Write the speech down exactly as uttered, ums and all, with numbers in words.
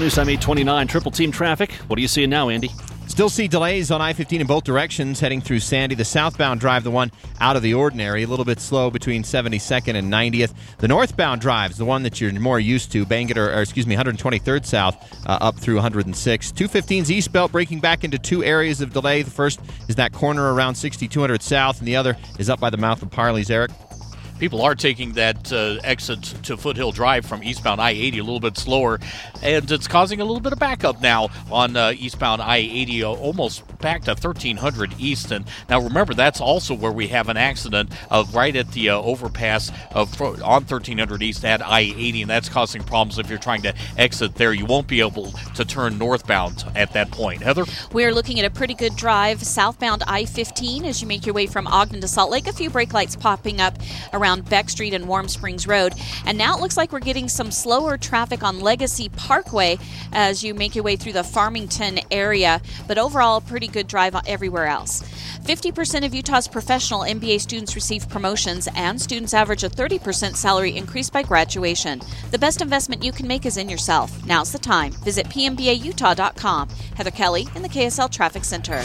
News Time eight twenty-nine, triple team traffic. What are you seeing now, Andy? Still see delays on I fifteen in both directions heading through Sandy. The southbound drive, the one out of the ordinary, a little bit slow between seventy-second and ninetieth. The northbound drive is the one that you're more used to, Bangor, or, or excuse me, one hundred twenty-third south uh, up through one hundred six. two fifteen's eastbound breaking back into two areas of delay. The first is that corner around sixty-two hundred south, and the other is up by the mouth of Parley's. Eric? People are taking that uh, exit to Foothill Drive from eastbound I eighty a little bit slower, and it's causing a little bit of backup now on uh, eastbound I eighty, uh, almost back to thirteen hundred east. And now remember, that's also where we have an accident of right at the uh, overpass of on thirteen hundred east at I eighty, and that's causing problems if you're trying to exit there. You won't be able to turn northbound at that point. Heather? We're looking at a pretty good drive southbound I fifteen as you make your way from Ogden to Salt Lake. A few brake lights popping up around Beck Street and Warm Springs Road. And now it looks like we're getting some slower traffic on Legacy Parkway as you make your way through the Farmington area. But overall, a pretty good drive everywhere else. fifty percent of Utah's professional M B A students receive promotions, and students average a thirty percent salary increase by graduation. The best investment you can make is in yourself. Now's the time. Visit P M B A Utah dot com. Heather Kelly in the K S L Traffic Center.